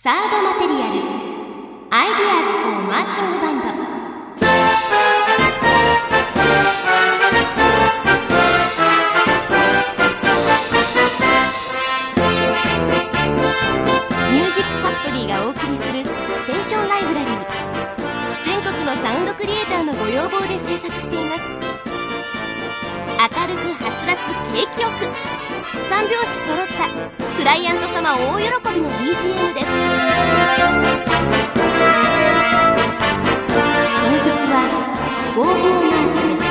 サードマテリアルアイデアーズフォーマーチングバンド。ミュージックファクトリーがお送りするステーションライブラリー、全国のサウンドクリエイターのご要望で制作しています。明るくはつらつ景気よく3拍子揃ったクライアント様大喜びの BGM です。この曲はゴーゴーマーチです。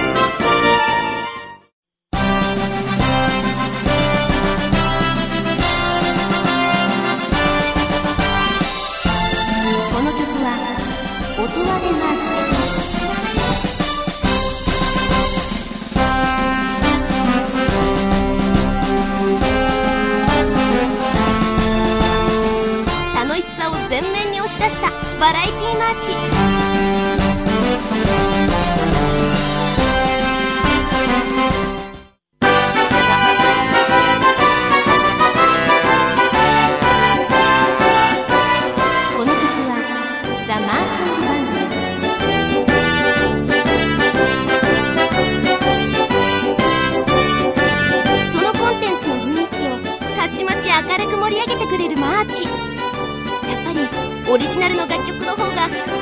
この曲は音割れマーチです。全面に押し出したバラエティマーチ。この曲はザ・マーチングバンドです。そのコンテンツの雰囲気をたちまち明るく盛り上げてくれるマーチ。オリジナルの楽曲の方が